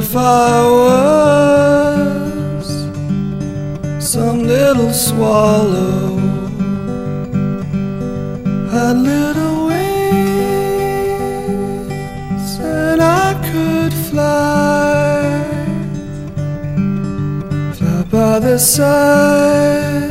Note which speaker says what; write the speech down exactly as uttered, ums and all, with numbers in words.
Speaker 1: if I was some little swallow, had little wings and I could fly, fly by the side